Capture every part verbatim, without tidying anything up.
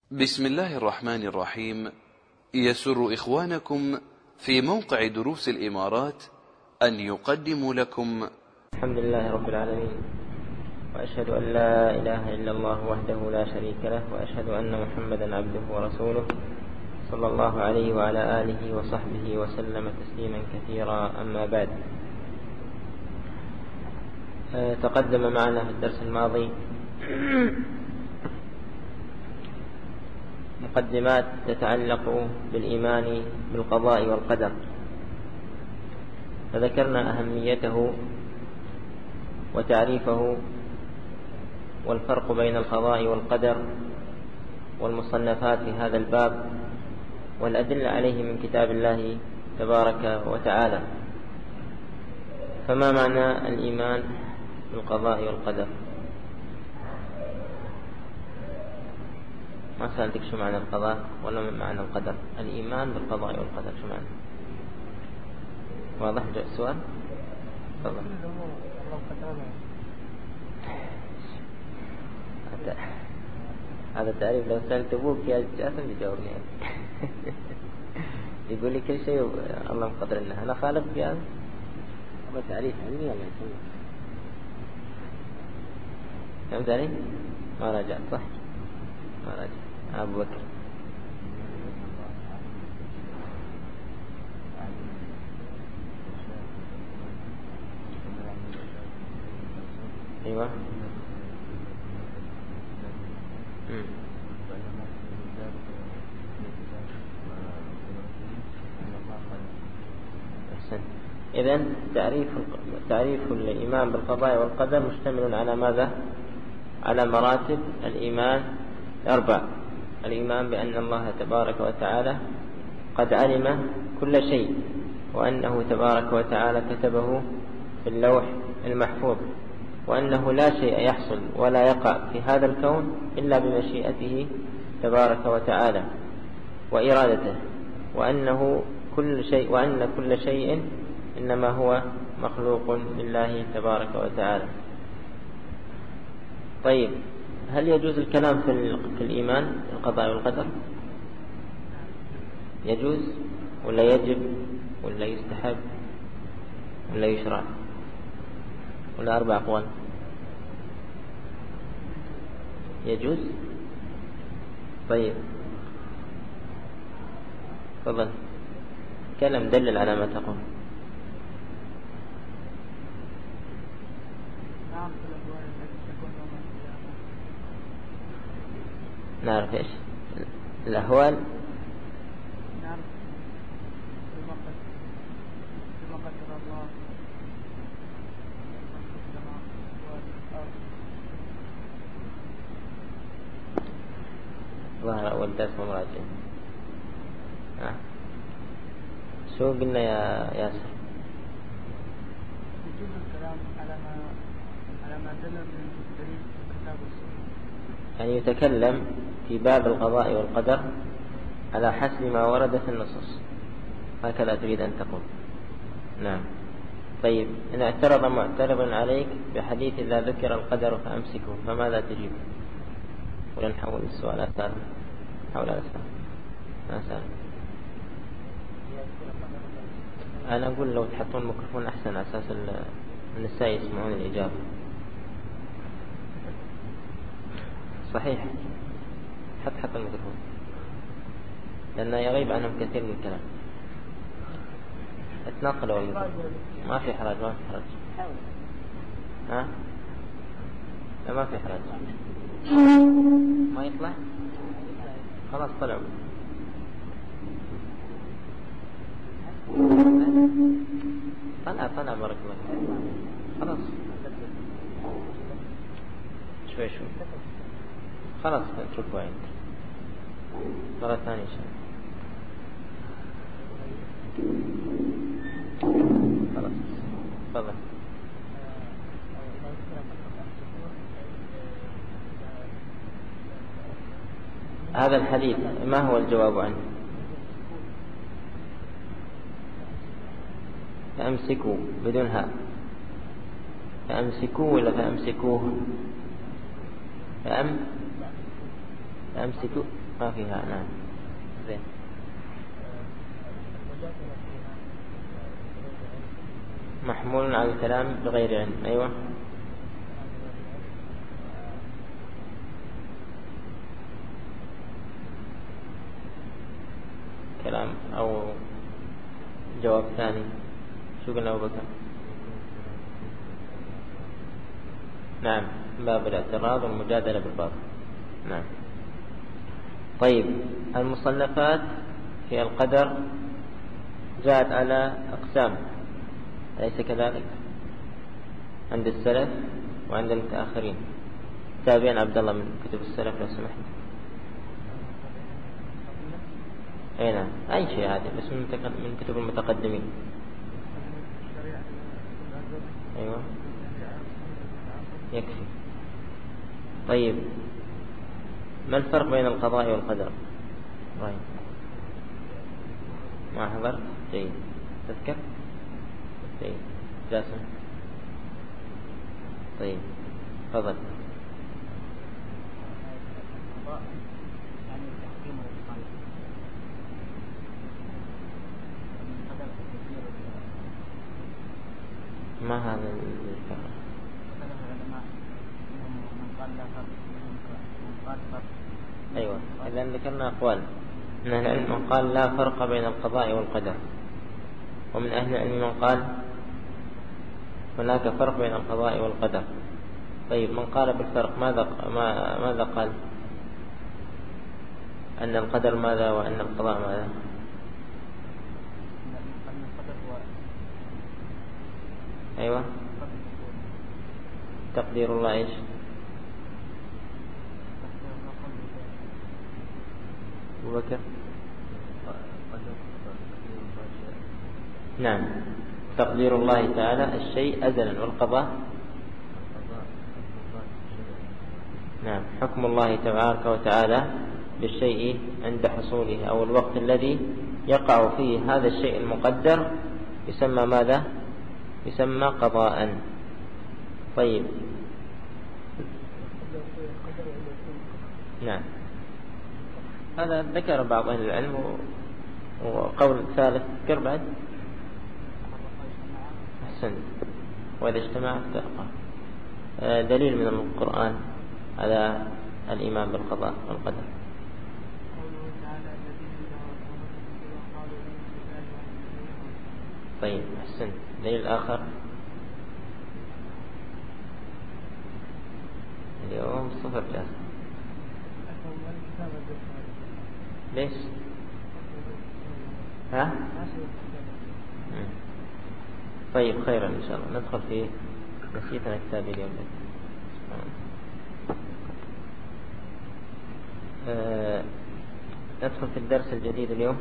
بسم الله الرحمن الرحيم. يسر إخوانكم في موقع دروس الإمارات أن يقدموا لكم الحمد لله رب العالمين، وأشهد أن لا إله إلا الله وحده لا شريك له، وأشهد أن محمدا عبده ورسوله صلى الله عليه وعلى آله وصحبه وسلم تسليما كثيرا. أما بعد، تقدم معنا في الدرس الماضي مقدمات تتعلق بالإيمان بالقضاء والقدر، فذكرنا أهميته وتعريفه والفرق بين القضاء والقدر والمصنفات في هذا الباب والأدلة عليه من كتاب الله تبارك وتعالى. فما معنى الإيمان بالقضاء والقدر؟ ما سألتك شو معنى القضاء ولا معنى القدر. الإيمان بالقضاء والقدر شو معنى؟ واضح السؤال؟ تفضل. هذا التعريف لو سألت أبوك يا جاسم بيجاوبني يقول لي كل شيء الله مقدر لنا. أنا خالف في هذا. هذا تعريف علمي ولا يسمى؟ كم تعريف؟ ما راجعت صح؟ ما راجعت. أبو بكر. أيوة. إذن تعريف تعريف الإيمان بالقضاء والقدر مشتمل على ماذا؟ على مراتب الإيمان الأربع. الإيمان بأن الله تبارك وتعالى قد علم كل شيء، وأنه تبارك وتعالى كتبه في اللوح المحفوظ، وأنه لا شيء يحصل ولا يقع في هذا الكون إلا بمشيئته تبارك وتعالى وإرادته، وأنه كل شيء وأن كل شيء إنما هو مخلوق لله تبارك وتعالى. طيب، هل يجوز الكلام في, في الإيمان القضاء والقدر؟ يجوز ولا يجب ولا يستحب ولا يشرع ولا أربع أقوال؟ يجوز. طيب تفضل كلام دلل على ما تقول. نعرف إيش الأهوال؟ نعرف بما قدر الله السماء والأرض. ظهر أول درس مراجع. ها شو قلنا يا ياسر؟ يجوز الكلام على ما على ما دل من دليل الكتاب والسنة، يعني يتكلم في باب القضاء والقدر على حسب ما ورد في النصوص، هكذا تريد أن تقول؟ نعم. طيب، إن اعترض معترض عليك بحديث إذا ذكر القدر فأمسكه، فماذا تجيب؟ ولا نحول السؤال أسأل نحول السؤال أسأل أنا أقول لو تحطون الميكروفون أحسن، أساس النساء يسمعون الإجابة. صحيح، حط حط الميكروفون لأنه يغيب عنهم كثير من الكلام. اتنقلوا الميكروفون. ما في حرج ما في حرج. ها؟ لا ما في حرج. ما يطلع؟ خلاص طلعوا. طلع طلع بارك الله. خلاص شوي شوي خلاص نشوفه عند مرة ثانية إن شاء الله. خلاص تفضل. هذا الحديث ما هو الجواب عنه؟ فأمسكوا بدونها. فأمسكوا ولا فأمسكوه؟ فأم فأمسكوا ما فيها. نعم زين. محمول على الكلام بغير علم. أيوة. كلام أو جواب ثاني. شو قلنا أبو بكر؟ نعم باب الاعتراض والمجادلة بالباب. نعم. طيب المصنفات في القدر جاءت على أقسام أليس كذلك؟ عند السلف وعند المتأخرين. تابعين عبد الله من كتب السلف لو سمحت. أي نعم أي شيء عادي بس من كتب المتقدمين. أيوة يكفي. طيب ما الفرق بين القضاء والقدر؟ طيب ما حضرت؟ جيد. تذكر؟ جيد. جاسم. طيب تفضل. ما هذا الفرق؟ أيوة إذا ذكرنا أقوال. من أهل العلم من قال لا فرق بين القضاء والقدر، ومن أهل العلم من قال هناك فرق بين القضاء والقدر. طيب من قال بالفرق ماذا ماذا قال؟ أن القدر ماذا وأن القضاء ماذا؟ أيوة تقدير الله إيش؟ أبو بكر. نعم تقدير الله تعالى الشيء أزلا، والقضاء نعم حكم الله تبارك وتعالى بالشيء عند حصوله أو الوقت الذي يقع فيه هذا الشيء المقدر يسمى ماذا؟ يسمى قضاء. طيب نعم هذا ذكر بعض أهل العلم. وقول ثالث ذكر بعد أحسن وإذا اجتمع افترقا. دليل من القرآن على الإيمان بالقضاء والقدر. طيب أحسن. دليل آخر اليوم صفر جاز. ليش؟ ها؟ طيب خيرا إن شاء الله ندخل في نسيتنا كتابي اليوم. أه ندخل في الدرس الجديد اليوم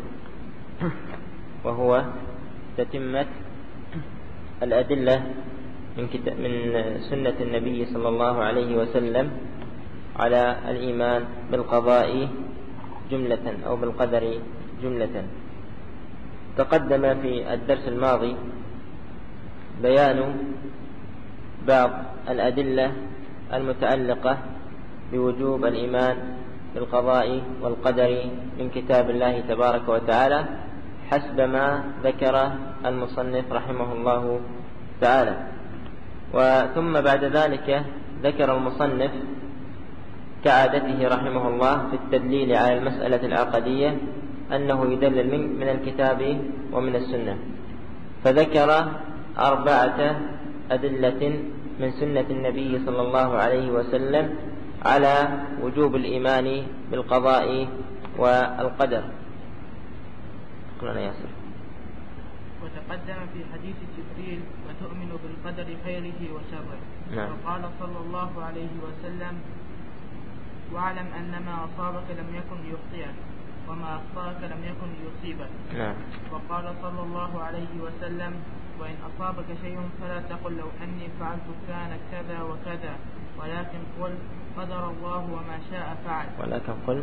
وهو تتمة الأدلة من كتاب من سنة النبي صلى الله عليه وسلم على الإيمان بالقضاء جملة أو بالقدر جملة. تقدم في الدرس الماضي بيان بعض الأدلة المتعلقة بوجوب الإيمان بالقضاء والقدر من كتاب الله تبارك وتعالى حسب ما ذكر المصنف رحمه الله تعالى. وثم بعد ذلك ذكر المصنف كعادته رحمه الله في التدليل على المسألة العقدية أنه يدلل من الكتاب ومن السنة، فذكر أربعة أدلة من سنة النبي صلى الله عليه وسلم على وجوب الإيمان بالقضاء والقدر. قلنا ياسر. وتقدم في حديث جبريل وتؤمن بالقدر خيره وشره. نعم. وقال صلى الله عليه وسلم واعلم أن ما أصابك لم يكن يخطئك وما أخطأك لم يكن يصيبك. نعم. وقال صلى الله عليه وسلم وإن أصابك شيء فلا تقل لو أني فعلت كان كذا وكذا ولكن قل قدر الله وما شاء فعل. ولكن قل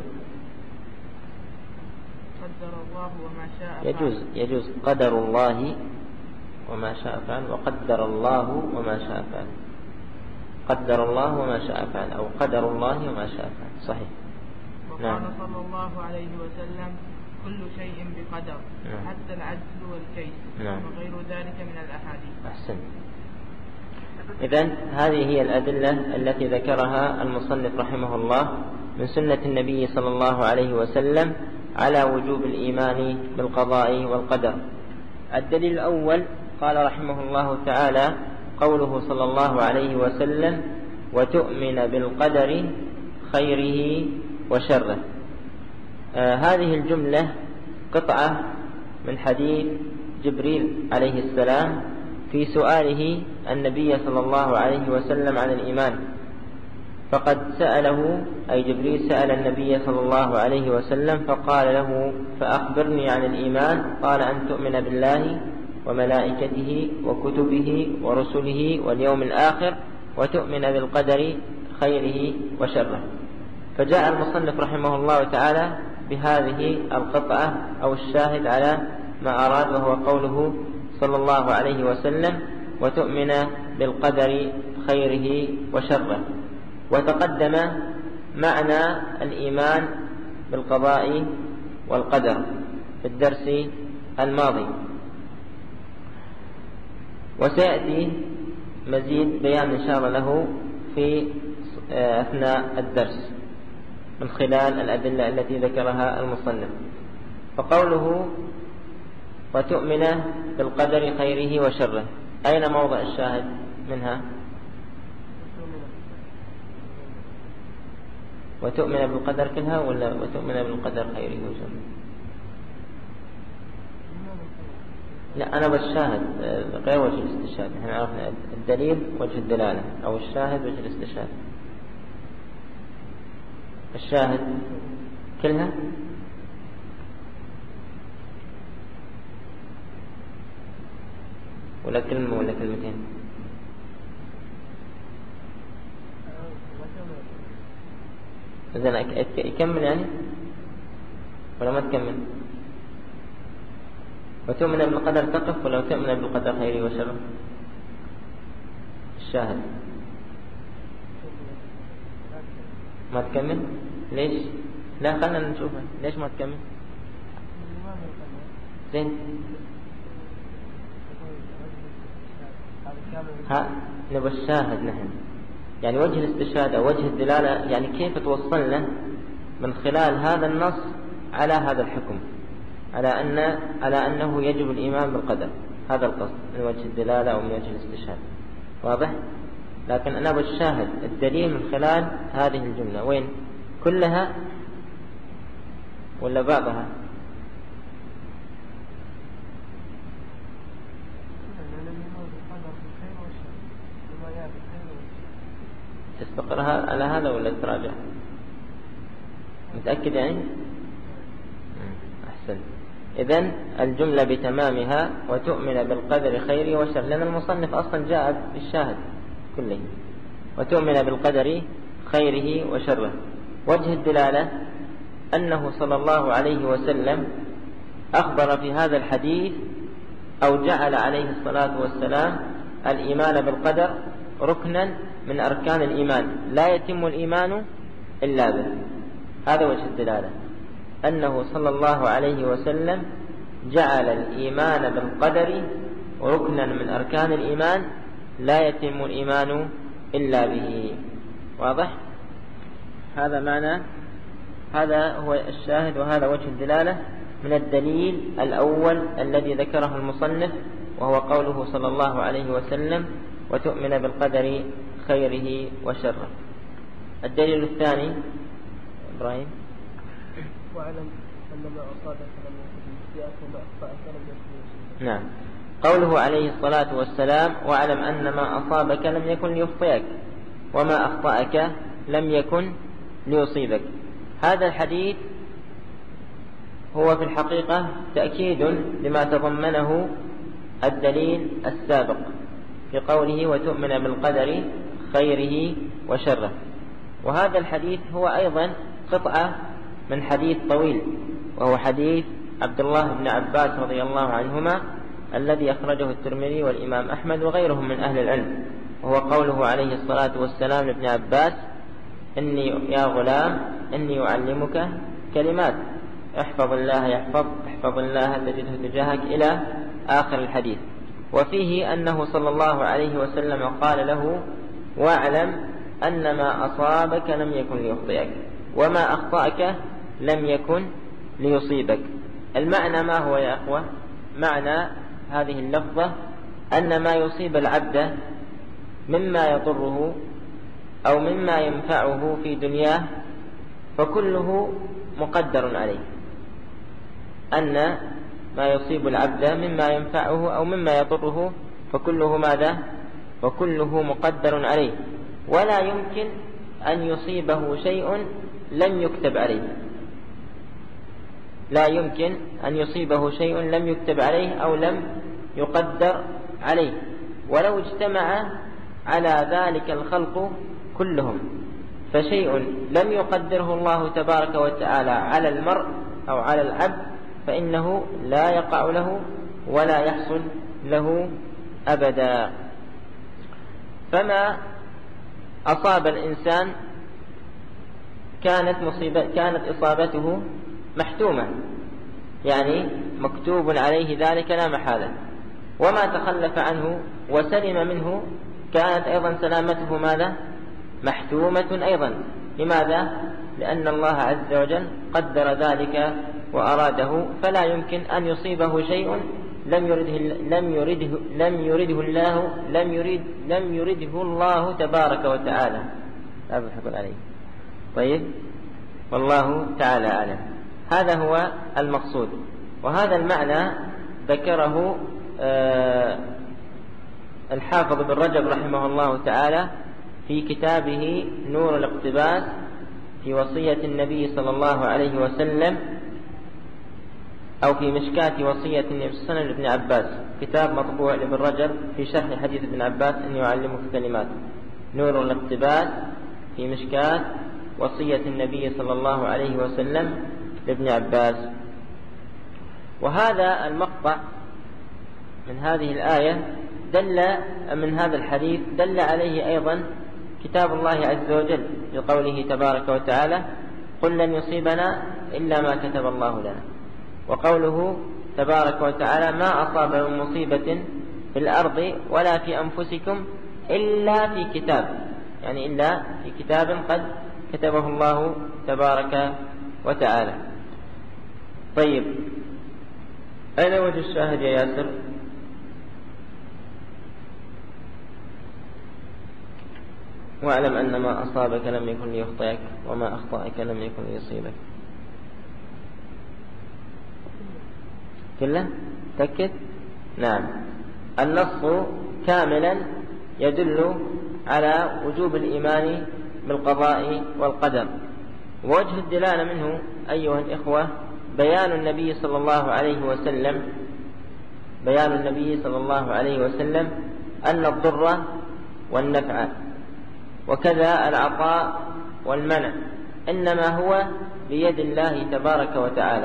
قدر الله وما شاء فعل. يجوز يجوز قدر الله وما شاء فعل وقدر الله وما شاء فعل. قدر الله وما شاء فعل أو قدر الله وما شاء فعل صحيح. وقال نعم. صلى الله عليه وسلم كل شيء بقدر نعم. حتى العجز والكيس نعم. وغير ذلك من الأحاديث. أحسن. إذن هذه هي الأدلة التي ذكرها المصنف رحمه الله من سنة النبي صلى الله عليه وسلم على وجوب الإيمان بالقضاء والقدر. الدليل الأول قال رحمه الله تعالى قوله صلى الله عليه وسلم وتؤمن بالقدر خيره وشره. آه هذه الجملة قطعة من حديث جبريل عليه السلام في سؤاله النبي صلى الله عليه وسلم عن الإيمان، فقد سأله أي جبريل سأل النبي صلى الله عليه وسلم فقال له فأخبرني عن الإيمان، قال أن تؤمن بالله وملائكته وكتبه ورسله واليوم الآخر وتؤمن بالقدر خيره وشره. فجاء المصنف رحمه الله تعالى بهذه القطعة أو الشاهد على ما أراد، وهو قوله صلى الله عليه وسلم وتؤمن بالقدر خيره وشره. وتقدم معنى الإيمان بالقضاء والقدر في الدرس الماضي، وسيأتي مزيد بيان إن شاء الله له في أثناء الدرس من خلال الأدلة التي ذكرها المصنف. فقوله وتؤمن بالقدر خيره وشره، أين موضع الشاهد منها؟ وتؤمن بالقدر كلها ولا وتؤمن بالقدر خيره وشره؟ لا، أنا بالشاهد غير وجه الاستشهاد. احنا عرفنا الدليل وجه الدلالة، أو الشاهد وجه الاستشهاد. الشاهد كلها ولا كلمة ولا كلمتين؟ إذن يكمل يعني ولا ما تكمل؟ وتؤمن بالقدر تقف ولا تؤمن بالقدر خيره وشره؟ الشاهد ما تكمل؟ ليش؟ لا، خلنا نشوفها. ليش ما تكمل؟ زين، ها نبغى الشاهد نحن، يعني وجه الاستشهاد أو وجه الدلالة، يعني كيف توصلنا من خلال هذا النص على هذا الحكم، على أن على أنه يجب الإيمان بالقدر. هذا القصد من وجه الدلالة أو من وجه الاستشهاد. واضح؟ لكن أنا بالشاهد الدليل من خلال هذه الجملة وين؟ كلها ولا بعضها؟ تستقرها على هذا ولا تراجع؟ متأكد يعني؟ أحسن. إذن الجملة بتمامها وتؤمن بالقدر خيره وشره، لأن المصنف أصلا جاء بالشاهد كله وتؤمن بالقدر خيره وشره. وجه الدلالة أنه صلى الله عليه وسلم أخبر في هذا الحديث أو جعل عليه الصلاة والسلام الإيمان بالقدر ركنا من أركان الإيمان، لا يتم الإيمان إلا به. هذا وجه الدلالة، أنه صلى الله عليه وسلم جعل الإيمان بالقدر ركنا من أركان الإيمان لا يتم الإيمان إلا به. واضح؟ هذا معنى، هذا هو الشاهد وهذا وجه الدلالة من الدليل الأول الذي ذكره المصنف، وهو قوله صلى الله عليه وسلم وتؤمن بالقدر خيره وشره. الدليل الثاني إبراهيم واعلم أن ما أصابك لم يكن ليخطئك وما أخطأك لم يكن ليصيبك. نعم، قوله عليه الصلاة والسلام واعلم أن ما أصابك لم يكن ليخطئك وما أخطأك لم يكن ليصيبك. هذا الحديث هو في الحقيقة تأكيد لما تضمنه الدليل السابق في قوله وتؤمن بالقدر خيره وشره. وهذا الحديث هو أيضا قطعة من حديث طويل، وهو حديث عبد الله بن عباس رضي الله عنهما الذي أخرجه الترمذي والإمام أحمد وغيرهم من أهل العلم، وهو قوله عليه الصلاة والسلام لابن عباس إني يا غلام إني أعلمك كلمات احفظ الله يحفظ احفظ الله تجده تجاهك إلى آخر الحديث. وفيه أنه صلى الله عليه وسلم قال له واعلم أن ما أصابك لم يكن ليخطئك وما أخطأك لم يكن ليصيبك. المعنى ما هو يا أخوة؟ معنى هذه اللفظة أن ما يصيب العبد مما يضره أو مما ينفعه في دنياه فكله مقدر عليه، أن ما يصيب العبد مما ينفعه أو مما يضره فكله ماذا؟ فكله مقدر عليه، ولا يمكن أن يصيبه شيء لم يكتب عليه، لا يمكن أن يصيبه شيء لم يكتب عليه أو لم يقدر عليه. ولو اجتمع على ذلك الخلق كلهم فشيء لم يقدره الله تبارك وتعالى على المرء أو على العبد فإنه لا يقع له ولا يحصل له أبدا. فما أصاب الإنسان كانت مصيبة كانت إصابته محتومة، يعني مكتوب عليه ذلك لا محالة، وما تخلف عنه وسلم منه كانت أيضا سلامته ماذا؟ محتومة أيضا. لماذا؟ لأن الله عز وجل قدر ذلك وأراده، فلا يمكن أن يصيبه شيء لم يرده لم يرده لم يرده الله لم يريد لم يرده الله تبارك وتعالى. هذا الحق عليه. طيب، والله تعالى أعلم. هذا هو المقصود، وهذا المعنى ذكره آه الحافظ بن رجب رحمه الله تعالى في كتابه نور الاقتباس في وصية النبي صلى الله عليه وسلم، أو في مشكاة وصية النبي صلى الله عليه وسلم لابن عباس، كتاب مطبوع لابن رجب في شرح حديث ابن عباس أن يعلمك كلمات. نور الاقتباس في مشكاة وصية النبي صلى الله عليه وسلم لابن عباس. وهذا المقطع من هذه الآية دل من هذا الحديث دل عليه أيضا كتاب الله عز وجل بقوله تبارك وتعالى قل لن يصيبنا إلا ما كتب الله لنا، وقوله تبارك وتعالى ما أصاب من مصيبة في الأرض ولا في أنفسكم إلا في كتاب، يعني إلا في كتاب قد كتبه الله تبارك وتعالى. طيب، أين وجه الشاهد يا ياسر؟ واعلم أن ما أصابك لم يكن ليخطئك وما أخطأك لم يكن ليصيبك. كله تأكد؟ نعم، النص كاملا يدل على وجوب الإيمان بالقضاء والقدر. ووجه الدلالة منه أيها الإخوة بيان النبي صلى الله عليه وسلم بيان النبي صلى الله عليه وسلم أن الضر والنفع وكذا العطاء والمنع إنما هو بيد الله تبارك وتعالى،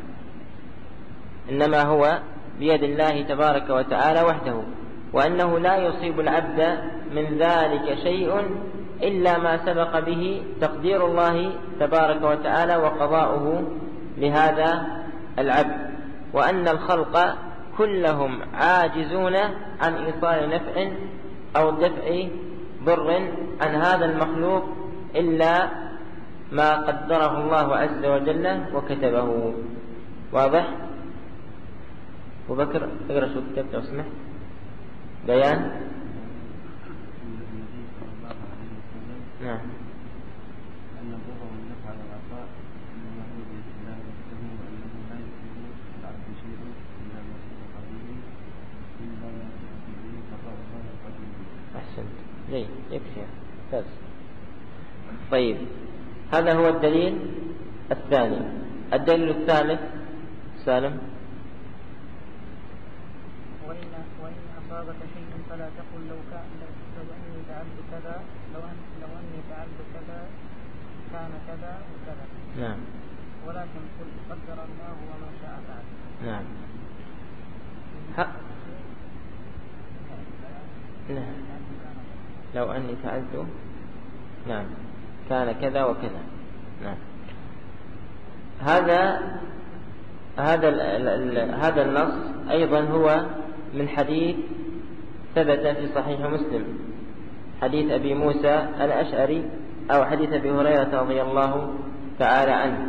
إنما هو بيد الله تبارك وتعالى وحده، وأنه لا يصيب العبد من ذلك شيء إلا ما سبق به تقدير الله تبارك وتعالى وقضاؤه لهذا العبد، وأن الخلق كلهم عاجزون عن إيصال نفع أو دفع ضر عن هذا المخلوق إلا ما قدره الله عز وجل وكتبه. واضح؟ أبو بكر اقرأ شو كتبت لو سمحت. بيان نعم أن الضر والنفع والعطاء إنما هو بيد الله وحده، وأنه لا يصيب العبد شيء إلا ما سبق به إلا ما سبق به قضاء الله وقدره. أحسنت، جيد، يكفي بس. طيب، هذا هو الدليل الثاني. الدليل الثالث سالم. وإن وإن أصابك شيء فلا تقل لو كان لو أني فعلت كذا لو أن لو أني فعلت كذا كان كذا وكذا. نعم. ولكن قل قدر الله وما شاء فعل. نعم. ها. نعم. لو أني فعلت نعم كان كذا وكذا. نعم. هذا هذا هذا النص أيضا هو من حديث ثبت في صحيح مسلم، حديث أبي موسى الأشعري أو حديث أبي هريرة رضي الله تعالى عنه.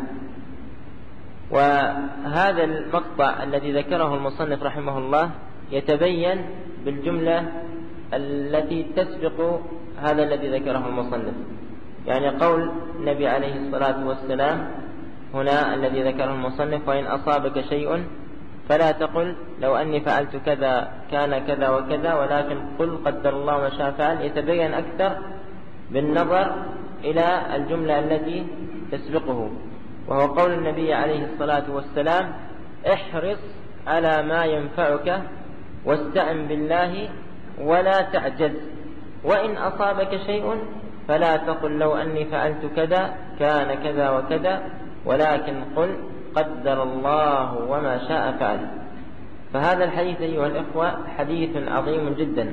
وهذا المقطع الذي ذكره المصنف رحمه الله يتبين بالجملة التي تسبق هذا الذي ذكره المصنف، يعني قول النبي عليه الصلاة والسلام هنا الذي ذكره المصنف: وإن أصابك شيء فلا تقل لو أني فعلت كذا كان كذا وكذا، ولكن قل قدر الله ما شاء فعل، يتبين أكثر بالنظر إلى الجملة التي تسبقه، وهو قول النبي عليه الصلاة والسلام: احرص على ما ينفعك واستعن بالله ولا تعجز، وإن أصابك شيء فلا تقل لو أني فعلت كذا كان كذا وكذا، ولكن قل قدر الله وما شاء فعل. فهذا الحديث أيها الإخوة حديث عظيم جدا،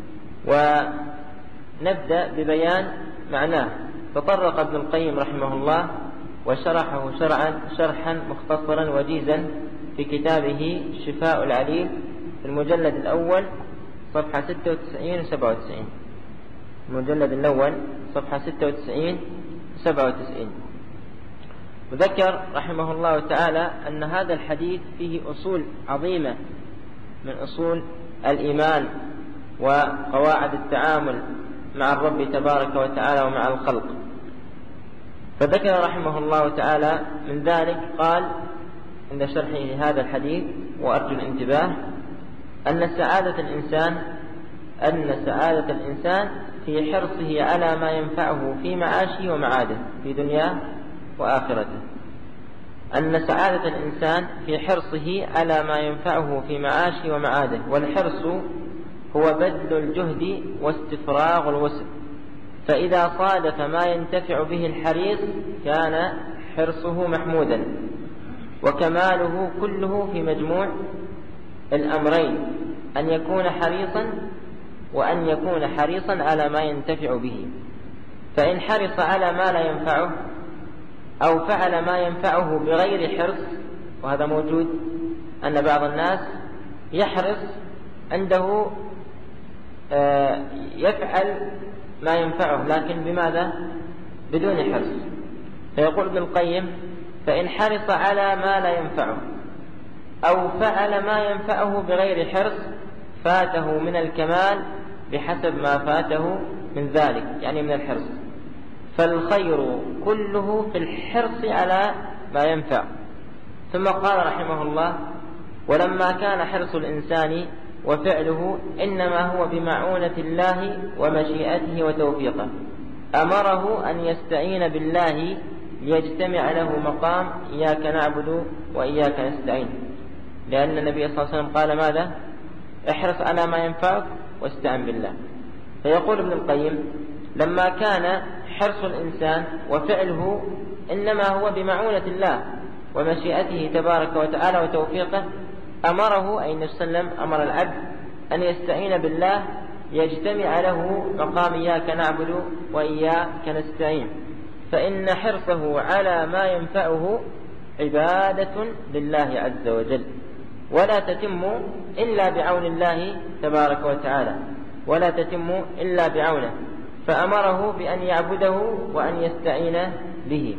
ونبدأ ببيان معناه. تطرق ابن القيم رحمه الله وشرحه شرعا شرحا مختصرا وجيزا في كتابه شفاء العليل في المجلد الأول صفحة ستة وتسعين وسبعة وتسعين، المجلد الأول صفحة ستة وتسعين وسبعة وتسعين. وذكر رحمه الله تعالى أن هذا الحديث فيه أصول عظيمة من أصول الإيمان وقواعد التعامل مع الرب تبارك وتعالى ومع الخلق. فذكر رحمه الله تعالى من ذلك قال عند شرحه هذا الحديث، وأرجو الانتباه، أن سعادة الإنسان أن سعادة الإنسان في حرصه على ما ينفعه في معاشه ومعاده في دنياه وآخرته. أن سعادة الإنسان في حرصه على ما ينفعه في معاشه ومعاده، والحرص هو بذل الجهد واستفراغ الوسع، فإذا صادف ما ينتفع به الحريص كان حرصه محمودا، وكماله كله في مجموع الأمرين: أن يكون حريصا وأن يكون حريصا على ما ينتفع به. فإن حرص على ما لا ينفعه أو فعل ما ينفعه بغير حرص، وهذا موجود أن بعض الناس يحرص عنده يفعل ما ينفعه لكن بماذا؟ بدون حرص. فيقول ابن القيم: فإن حرص على ما لا ينفعه أو فعل ما ينفعه بغير حرص فاته من الكمال بحسب ما فاته من ذلك، يعني من الحرص. فالخير كله في الحرص على ما ينفع. ثم قال رحمه الله: ولما كان حرص الإنسان وفعله إنما هو بمعونة الله ومشيئته وتوفيقه، أمره أن يستعين بالله ليجتمع له مقام إياك نعبد وإياك نستعين، لأن النبي صلى الله عليه وسلم قال ماذا؟ احرص على ما ينفعك واستعن بالله. فيقول ابن القيم: لما كان حرص الإنسان وفعله إنما هو بمعونة الله ومشيئته تبارك وتعالى وتوفيقه، أمره أي النبي صلى الله عليه وسلم أمر العبد أن يستعين بالله يجتمع له مقام إياك نعبد وإياك نستعين، فإن حرصه على ما ينفعه عبادة لله عز وجل، ولا تتم إلا بعون الله تبارك وتعالى، ولا تتم إلا بعونه، فأمره بأن يعبده وأن يستعين به.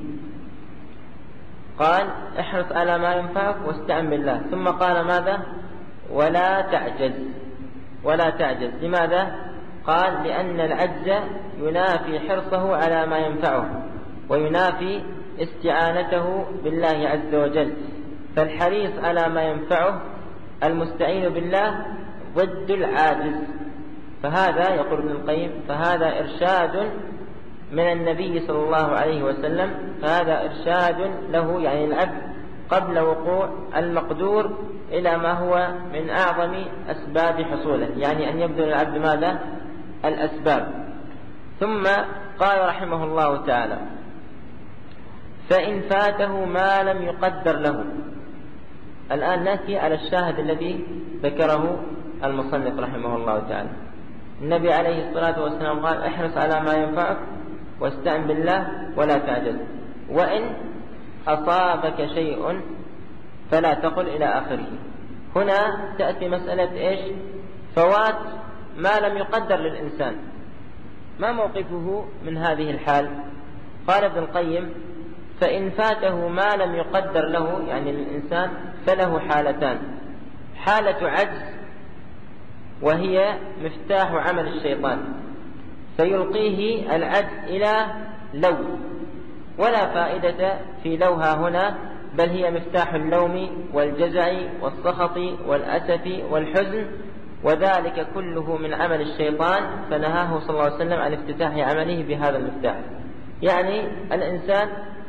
قال: احرص على ما ينفعك واستعن بالله. ثم قال ماذا؟ ولا تعجز. ولا تعجز. لماذا؟ قال: لأن العجز ينافي حرصه على ما ينفعه وينافي استعانته بالله عز وجل، فالحريص على ما ينفعه المستعين بالله ضد العاجز. فهذا يقول ابن القيم: فهذا إرشاد من النبي صلى الله عليه وسلم، فهذا إرشاد له يعني العبد قبل وقوع المقدور إلى ما هو من أعظم أسباب حصوله، يعني أن يبذل العبد ماذا؟ الأسباب. ثم قال رحمه الله تعالى: فإن فاته ما لم يقدر له. الآن نأتي على الشاهد الذي ذكره المصنف رحمه الله تعالى. النبي عليه الصلاة والسلام قال: احرص على ما ينفعك واستعن بالله ولا تعجز. وإن أصابك شيء فلا تقل إلى آخره. هنا تأتي مسألة إيش؟ فوات ما لم يقدر للإنسان، ما موقفه من هذه الحال؟ قال ابن القيم: فإن فاته ما لم يقدر له، يعني للإنسان، فله حالتان: حالة عجز وهي مفتاح عمل الشيطان، فيلقيه العجز إلى لو، ولا فائدة في لوها هنا، بل هي مفتاح اللوم والجزع والسخط والأسف والحزن، وذلك كله من عمل الشيطان، فنهاه صلى الله عليه وسلم عن افتتاح عمله بهذا المفتاح. يعني الإنسان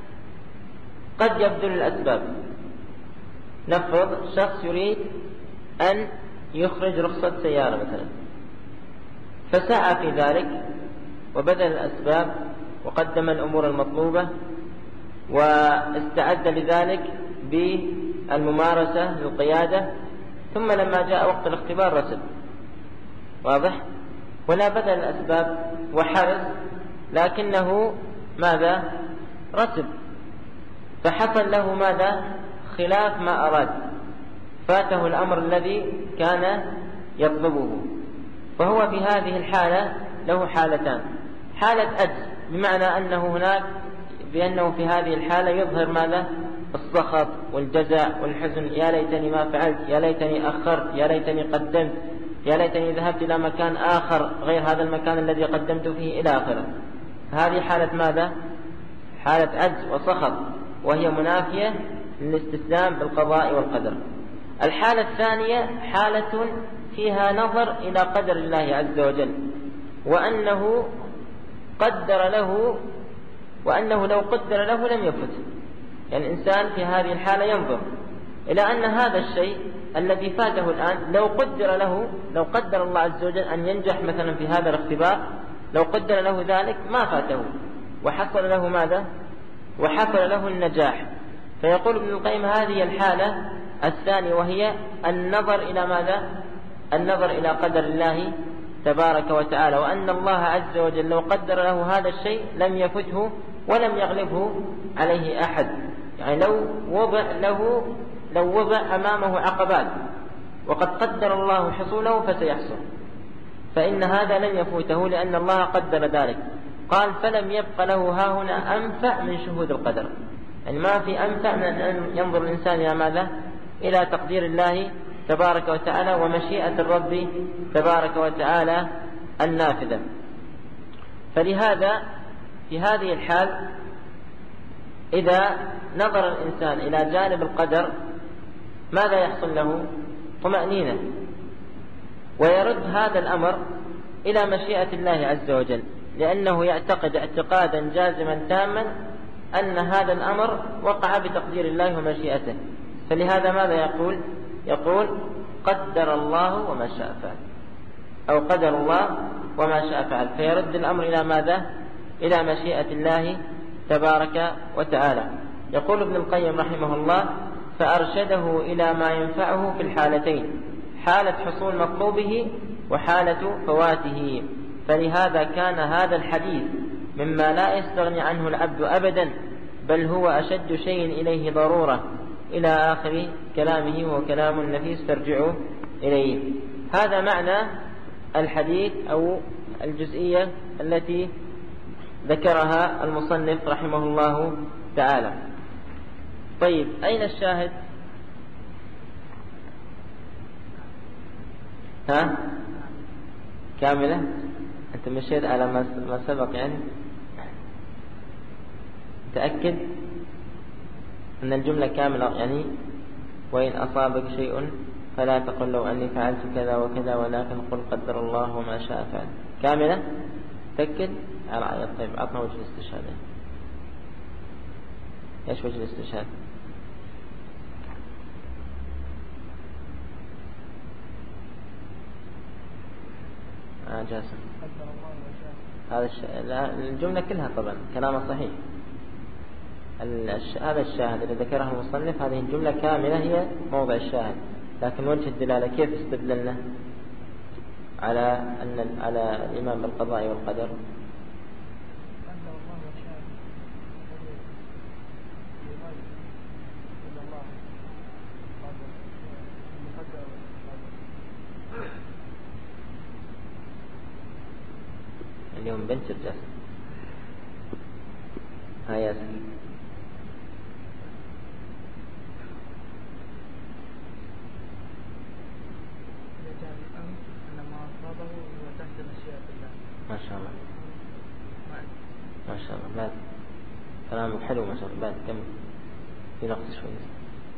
قد يبذل الأسباب. نفرض شخص يريد أن يخرج رخصة سيارة مثلا، فسعى في ذلك وبذل الأسباب وقدم الأمور المطلوبة واستعد لذلك بالممارسة للقيادة، ثم لما جاء وقت الاختبار رسب. واضح؟ ولا بذل الأسباب وحرص، لكنه ماذا؟ رسب، فحصل له ماذا؟ خلاف ما أراد، فاته الأمر الذي كان يطلبه. فهو في هذه الحالة له حالتان: حالة أجز، بمعنى أنه هناك بأنه في هذه الحالة يظهر ماذا؟ السخط والجزع والحزن، يا ليتني ما فعلت، يا ليتني أخرت، يا ليتني قدمت، يا ليتني ذهبت إلى مكان آخر غير هذا المكان الذي قدمت فيه، إلى آخره. هذه حالة ماذا؟ حالة عجز وسخط، وهي منافية للاستسلام بالقضاء والقدر. الحالة الثانية حالة فيها نظر إلى قدر الله عز وجل، وأنه قدر له، وأنه لو قدر له لم يفت. يعني الإنسان في هذه الحالة ينظر إلى أن هذا الشيء الذي فاته الآن لو قدر له، لو قدر الله عز وجل أن ينجح مثلا في هذا الاختبار، لو قدر له ذلك ما فاته، وحصل له ماذا؟ وحصل له النجاح. فيقول ابن القيم: هذه الحالة الثانية، وهي النظر إلى ماذا؟ النظر إلى قدر الله تبارك وتعالى، وأن الله عز وجل لو قدر له هذا الشيء لم يفته ولم يغلبه عليه أحد. يعني لو وضع له لو وضع أمامه عقبات وقد قدر الله حصوله فسيحصل، فإن هذا لن يفوته لأن الله قدر ذلك. قال: فلم يبق له هاهنا أنفع من شهود القدر. يعني ما في أنفع من أن ينظر الإنسان إلى ماذا؟ إلى تقدير الله تبارك وتعالى ومشيئة الرب تبارك وتعالى النافذة. فلهذا في هذه الحال إذا نظر الإنسان إلى جانب القدر ماذا يحصل له؟ طمأنينة، ويرد هذا الأمر إلى مشيئة الله عز وجل، لأنه يعتقد اعتقادا جازما تاما أن هذا الأمر وقع بتقدير الله ومشيئته. فلهذا ماذا يقول؟ يقول: قدر الله وما شاء فعل، أو قدر الله وما شاء فعل، فيرد الأمر إلى ماذا؟ إلى مشيئة الله تبارك وتعالى. يقول ابن القيم رحمه الله: فأرشده إلى ما ينفعه في الحالتين، حالة حصول مطلوبه وحالة فواته. فلهذا كان هذا الحديث مما لا يستغني عنه العبد أبدا، بل هو أشد شيء إليه ضرورة، إلى آخر كلامه، وكلام النفيس فارجعوا إليه. هذا معنى الحديث أو الجزئية التي ذكرها المصنف رحمه الله تعالى. طيب، أين الشاهد؟ ها؟ كاملة؟ أنت مشيت على ما سبق، يعني تأكد أن الجملة كاملة، يعني وإن أصابك شيء فلا تقل لو أني فعلت كذا وكذا، ولكن قل قدر الله وما شاء فعل. كاملة؟ تأكد على عيط. طيب، عطنا وجه الاستشهاد. إيش وجه الاستشهاد؟ آه جاسم، هذا الش... الجملة كلها طبعا كلامه صحيح. الش... هذا الشاهد الذي ذكره المصنف، هذه الجملة كاملة هي موضع الشاهد، لكن وجه الدلالة كيف استدللنا على أن على الإيمان بالقضاء والقدر؟ بنت الجاسم آيات ما شاء الله ما شاء الله. بعد كلامك حلو ما شاء الله. بعد كم في نقص شوية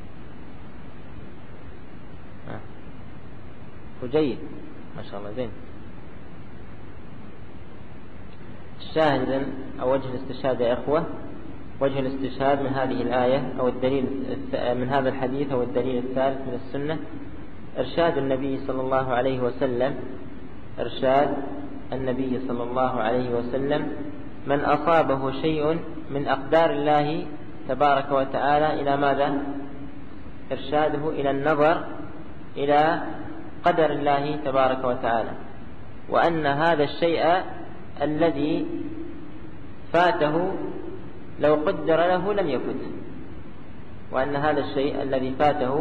ها وجيد ما شاء الله زين. الشاهد أو وجه الاستشهاد يا إخوة، وجه الاستشهاد من هذه الآية أو الدليل من هذا الحديث أو الدليل الثالث من السنة إرشاد النبي صلى الله عليه وسلم إرشاد النبي صلى الله عليه وسلم من أصابه شيء من أقدار الله تبارك وتعالى إلى ماذا؟ إرشاده إلى النظر إلى قدر الله تبارك وتعالى، وأن هذا الشيء الذي فاته لو قدر له لم يفت، وأن هذا الشيء الذي فاته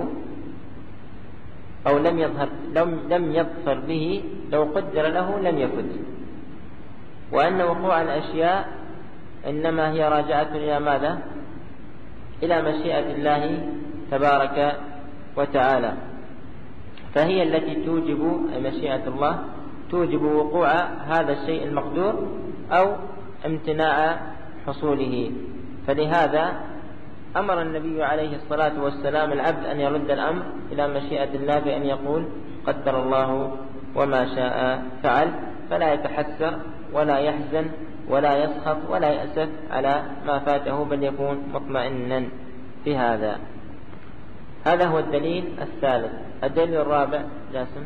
أو لم يظهر لم لم يظفر به لو قدر له لم يفت، وأن وقوع الأشياء إنما هي راجعة إلى ماذا؟ إلى مشيئة الله تبارك وتعالى، فهي التي توجب مشيئة الله توجب وقوع هذا الشيء المقدور أو امتناع حصوله. فلهذا أمر النبي عليه الصلاة والسلام العبد أن يرد الأمر إلى مشيئة الله بأن يقول قدر الله وما شاء فعل، فلا يتحسر ولا يحزن ولا يسخط ولا يأسف على ما فاته، بل يكون مطمئنا في هذا. هذا هو الدليل الثالث. الدليل الرابع جاسم.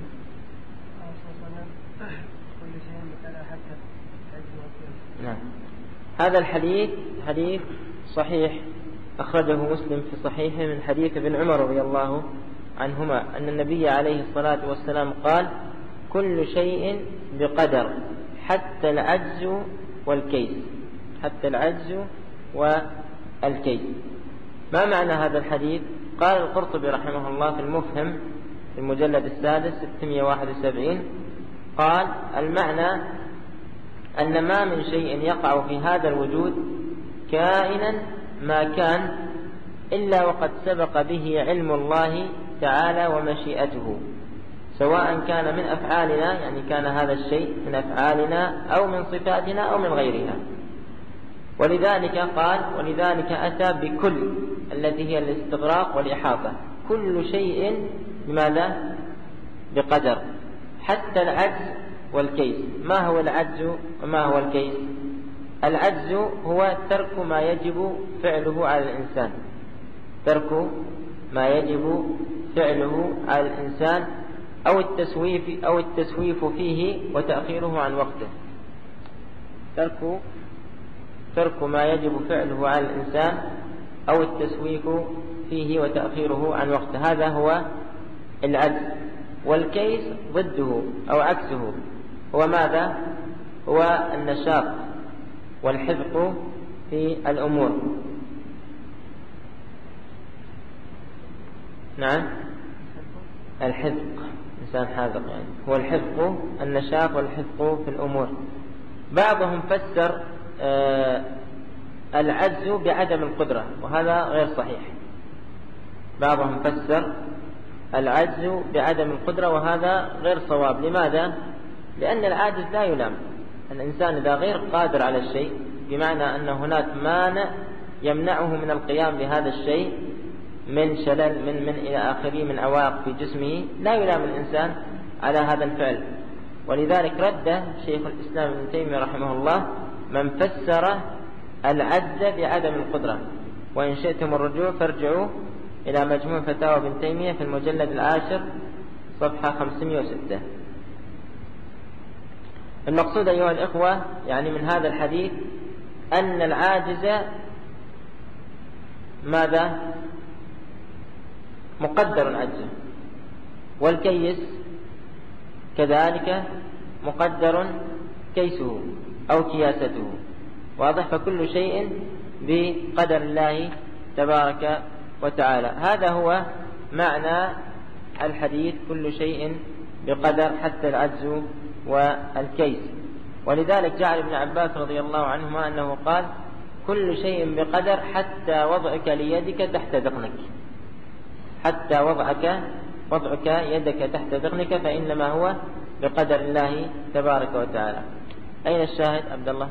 نعم. هذا الحديث حديث صحيح أخرجه مسلم في صحيحه من حديث ابن عمر رضي الله عنهما أن النبي عليه الصلاة والسلام قال كل شيء بقدر حتى العجز والكيس، حتى العجز والكيس. ما معنى هذا الحديث؟ قال القرطبي رحمه الله في المفهم في المجلد السادس ستمائة وواحد وسبعين قال المعنى أن ما من شيء يقع في هذا الوجود كائنا ما كان إلا وقد سبق به علم الله تعالى ومشيئته، سواء كان من أفعالنا، يعني كان هذا الشيء من أفعالنا أو من صفاتنا أو من غيرها. ولذلك قال ولذلك أتى بكل التي هي الاستغراق والإحاطة، كل شيء بماذا؟ بقدر حتى العجز والكيس. ما هو العجز وما هو الكيس؟ العجز هو ترك ما يجب فعله على الإنسان، ترك ما يجب فعله على الإنسان أو التسويف أو التسويف فيه وتأخيره عن وقته. ترك ترك ما يجب فعله على الإنسان أو التسويف فيه وتأخيره عن وقته، هذا هو العجز. والكيس ضده أو عكسه هو ماذا؟ هو النشاط والحذق في الأمور. نعم، الحذق، إنسان حاذق يعني هو الحذق، النشاط والحذق في الأمور. بعضهم فسر آه العجز بعدم القدرة، وهذا غير صحيح. بعضهم فسر العجز بعدم القدرة، وهذا غير صواب. لماذا؟ لأن العاجز لا يلام. الإنسان إذا غير قادر على الشيء بمعنى أن هناك مانع يمنعه من القيام بهذا الشيء من شلل من من إلى آخره من عوائق في جسمه، لا يلام الإنسان على هذا الفعل. ولذلك رد شيخ الإسلام ابن تيمية رحمه الله من فسر العجز بعدم القدرة. وإن شئتم الرجوع فارجعوا إلى مجموع فتاوى ابن تيمية في المجلد العاشر صفحة خمسمائة وستة. المقصود أيها الإخوة يعني من هذا الحديث أن العاجز ماذا؟ مقدر عجزه، والكيس كذلك مقدر كيسه أو كياسته. واضح؟ فكل شيء بقدر الله تبارك وتعالى. هذا هو معنى الحديث، كل شيء بقدر حتى العجز والكيس. ولذلك جعل ابن عباس رضي الله عنهما أنه قال كل شيء بقدر حتى وضعك ليدك تحت ذقنك، حتى وضعك وضعك يدك تحت ذقنك فإنما هو بقدر الله تبارك وتعالى. أين الشاهد عبد الله؟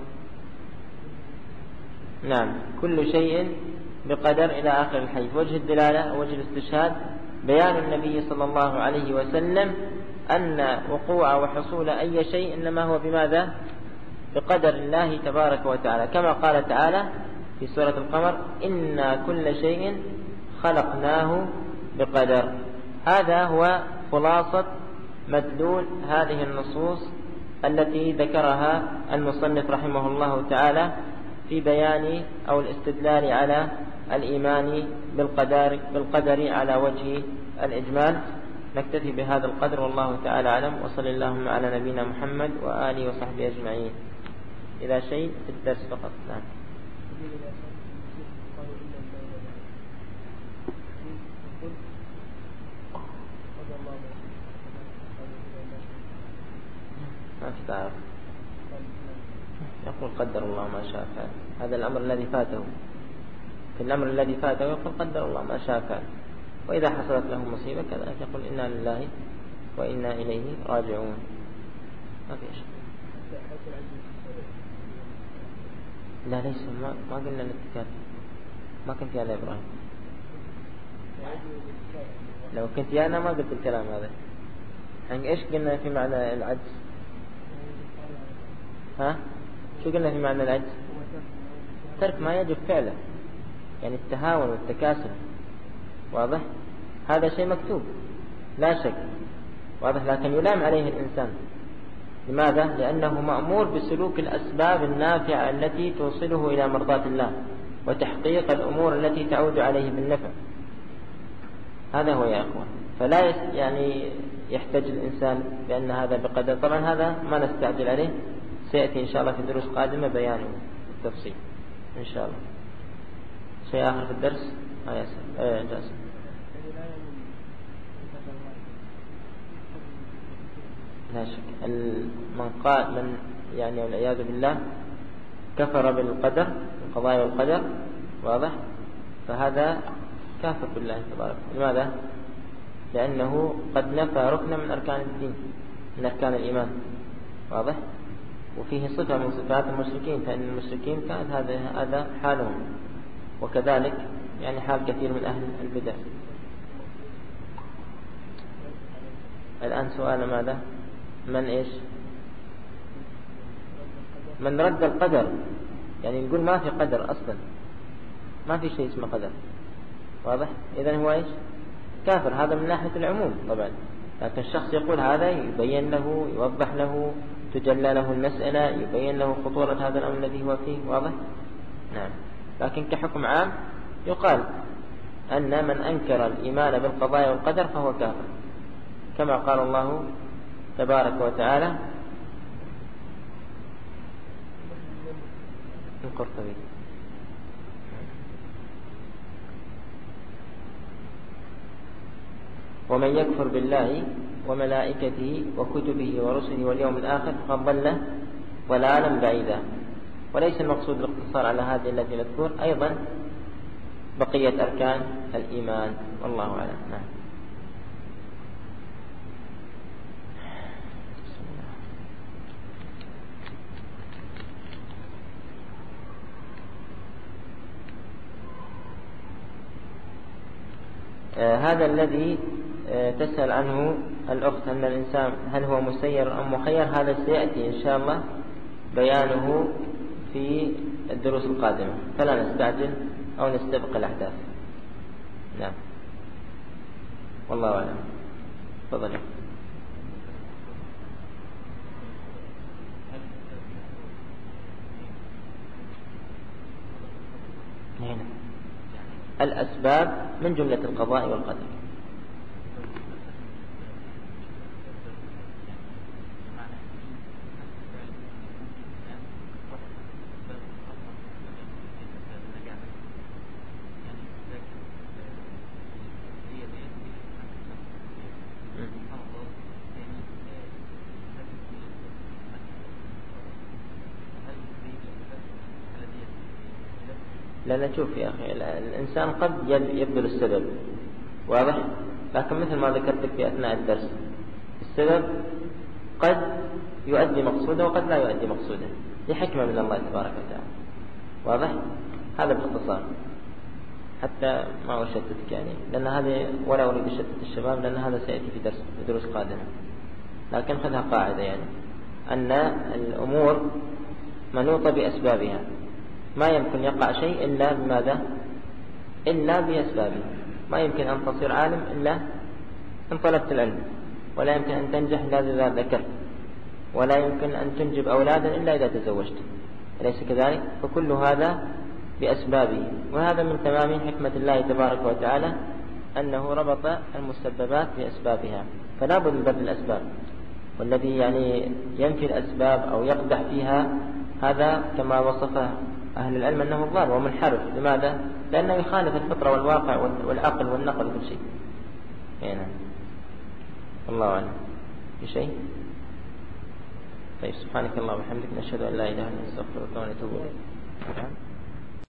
نعم، كل شيء بقدر إلى آخر الحديث. وجه الدلالة وجه الاستشهاد بيان النبي صلى الله عليه وسلم أن وقوع وحصول أي شيء إنما هو بماذا؟ بقدر الله تبارك وتعالى، كما قال تعالى في سورة القمر إنا كل شيء خلقناه بقدر. هذا هو خلاصة مدلول هذه النصوص التي ذكرها المصنف رحمه الله تعالى في بيان أو الاستدلال على الإيمان بالقدر, بالقدر على وجه الإجمال. نكتفي بهذا القدر والله تعالى أعلم، وصل اللهم على نبينا محمد وآله وصحبه أجمعين. إذا شيء في الدرس فقط. نعم. ما في تعرف يقول قدر الله ما شاء فعل. هذا الأمر الذي فاته، في الأمر الذي فاته يقول قدر الله ما شاء فعل. وإذا حصلت له مصيبة كذلك يقول إنا لله وإنا إليه راجعون. ما في شيء. لا ليس ما, ما قلنا الاتكال، ما كنت يا إبراهيم. لو كنت يا أنا ما قلت الكلام هذا. يعني إيش قلنا في معنى العجز؟ ها؟ شو قلنا في معنى العجز؟ ترك ما يجب فعله، يعني التهاون والتكاسل. واضح؟ هذا شيء مكتوب لا شك، واضح، لكن يلام عليه الإنسان. لماذا؟ لأنه مأمور بسلوك الأسباب النافعة التي توصله إلى مرضاة الله وتحقيق الأمور التي تعود عليه بالنفع. هذا هو يا أخوان. فلا يعني يحتاج الإنسان بأن هذا بقدر. طبعا هذا ما نستعجل عليه، سيأتي إن شاء الله في دروس قادمة بيانه بالتفصيل إن شاء الله. شيء آخر في الدرس؟ آه يا سلام. آه جاسم. لا شك من قال من يعني والعياذ بالله كفر بالقدر القضاء والقدر، واضح، فهذا كافر بالله تبارك. لماذا؟ لأنه قد نفى ركنا من أركان الدين، من أركان الإيمان، واضح، وفيه صفة من صفات المشركين، فإن المشركين كانت هذا هذا حالهم، وكذلك يعني حال كثير من أهل البدع. الآن سؤال ماذا؟ من إيش؟ من رد القدر، يعني نقول ما في قدر أصلا، ما في شيء اسمه قدر، واضح؟ إذن هو إيش؟ كافر. هذا من ناحية العموم طبعا، لكن الشخص يقول هذا يبين له، يوضح له، تجلى له المسألة، يبين له خطورة هذا الأمر الذي هو فيه، واضح؟ نعم. لكن كحكم عام يقال أن من أنكر الإيمان بالقضاء والقدر فهو كافر، كما قال الله تبارك وتعالى القرطبي. ومن يكفر بالله وملائكته وكتبه ورسله واليوم الآخر فقد ضل ضلالا بعيدا. وليس المقصود الاقتصار على هذه التي نذكر، أيضا بقية أركان الإيمان، والله أعلم. نعم. آه هذا الذي آه تسأل عنه الأخت أن الإنسان هل هو مسير أم مخير، هذا سيأتي إن شاء الله بيانه في الدروس القادمة، فلا نستعجل أو نستبق الأحداث. نعم، والله أعلم. تفضل. هنا الأسباب من جملة القضاء والقدر. لأن شوف يا أخي الإنسان قد يبذل السبب واضح، لكن مثل ما ذكرت لك في أثناء الدرس السبب قد يؤدي مقصوده وقد لا يؤدي مقصوده، دي حكمة من الله تبارك وتعالى. واضح؟ هذا باختصار حتى ما أشتتك يعني، لأن هذه ولا أريد أشتت الشباب لأن هذا سيأتي في درس في دروس قادمة، لكن خذها قاعدة يعني أن الأمور منوطة بأسبابها، ما يمكن يقع شيء إلا بماذا؟ إلا بأسبابه. ما يمكن أن تصير عالم إلا إن طلبت العلم، ولا يمكن أن تنجح إلا إذا ذكرت، ولا يمكن أن تنجب أولادا إلا إذا تزوجت، أليس كذلك؟ فكل هذا بأسبابه، وهذا من تمام حكمة الله تبارك وتعالى أنه ربط المسببات بأسبابها، فلا بد من بذل الأسباب. والذي يعني ينفي الأسباب أو يقدح فيها هذا كما وصفه أهل العلم أنه ضال ومنحرف. لماذا؟ لأنه يخالف الفطرة والواقع والعقل والنقل وكل شيء. يعني الله أعلم. في شيء؟ طيب سبحانك اللهم وبحمدك نشهد أن لا إله إلا أنت نستغفرك ونتوب إليك.